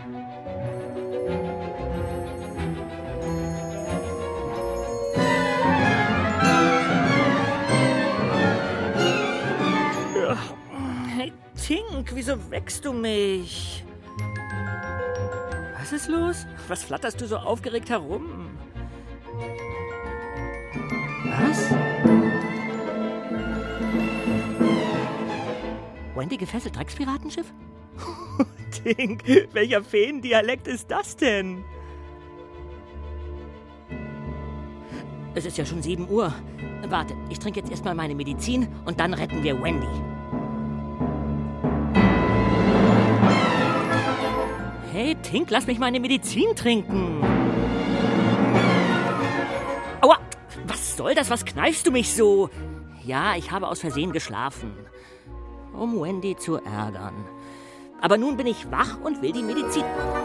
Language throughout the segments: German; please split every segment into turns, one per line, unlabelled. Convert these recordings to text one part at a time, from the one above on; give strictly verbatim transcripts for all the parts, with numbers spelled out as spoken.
Hey, Tink, wieso weckst du mich? Was ist los? Was flatterst du so aufgeregt herum? Was? Wendy gefesselt Dreckspiratenschiff? Tink, welcher Feendialekt ist das denn? Es ist ja schon sieben Uhr. Warte, ich trinke jetzt erstmal meine Medizin und dann retten wir Wendy. Hey, Tink, lass mich meine Medizin trinken. Aua, was soll das? Was kneifst du mich so? Ja, ich habe aus Versehen geschlafen, um Wendy zu ärgern. Aber nun bin ich wach und will die Medizin.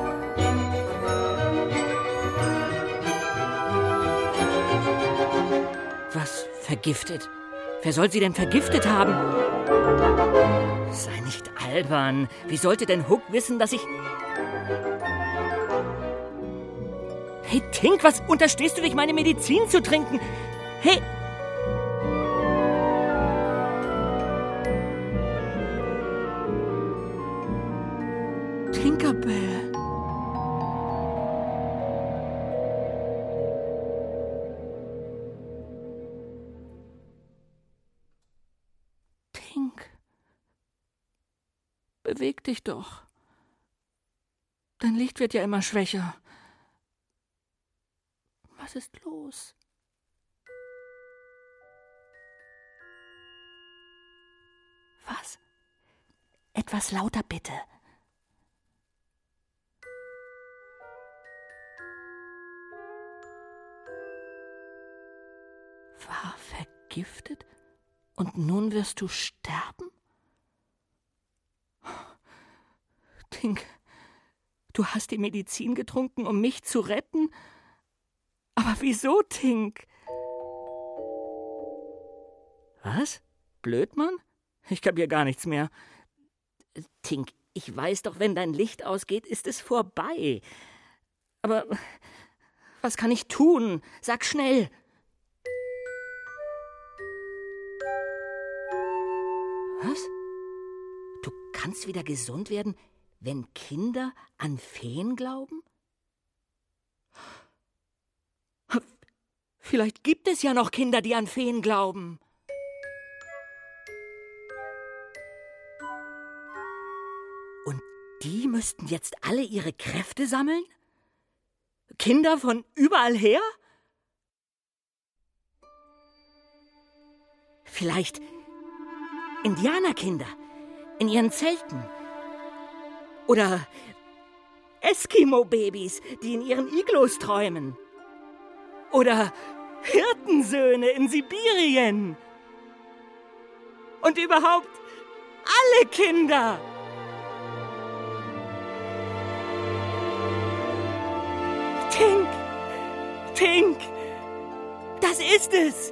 Was? Vergiftet? Wer soll sie denn vergiftet haben? Sei nicht albern. Wie sollte denn Hook wissen, dass ich... Hey, Tink, was unterstehst du dich, meine Medizin zu trinken? Hey... Tinkerbell. Tink. Beweg dich doch. Dein Licht wird ja immer schwächer. Was ist los? Was? Etwas lauter bitte. War vergiftet? Und nun wirst du sterben? Tink, du hast die Medizin getrunken, um mich zu retten? Aber wieso, Tink? Was? Blödmann? Ich kapier gar nichts mehr. Tink, ich weiß doch, wenn dein Licht ausgeht, ist es vorbei. Aber was kann ich tun? Sag schnell. Was? Du kannst wieder gesund werden, wenn Kinder an Feen glauben? Vielleicht gibt es ja noch Kinder, die an Feen glauben. Und die müssten jetzt alle ihre Kräfte sammeln? Kinder von überall her? Vielleicht Indianerkinder in ihren Zelten. Oder Eskimo-Babys, die in ihren Iglos träumen. Oder Hirtensöhne in Sibirien. Und überhaupt alle Kinder. Tink, Tink, das ist es.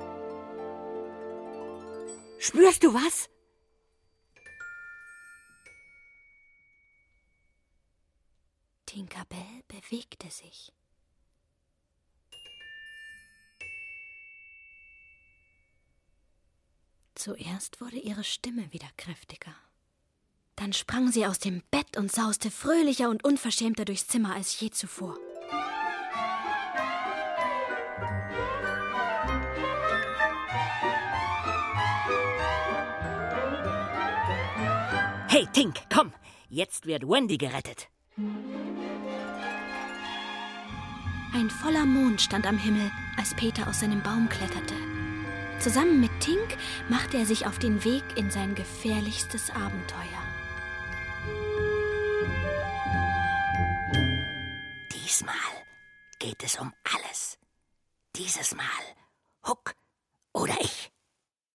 Spürst du was?
Tinkerbell bewegte sich. Zuerst wurde ihre Stimme wieder kräftiger. Dann sprang sie aus dem Bett und sauste fröhlicher und unverschämter durchs Zimmer als je zuvor.
Hey, Tink, komm! Jetzt wird Wendy gerettet.
Ein voller Mond stand am Himmel, als Peter aus seinem Baum kletterte. Zusammen mit Tink machte er sich auf den Weg in sein gefährlichstes Abenteuer.
Diesmal geht es um alles. Dieses Mal Hook oder ich.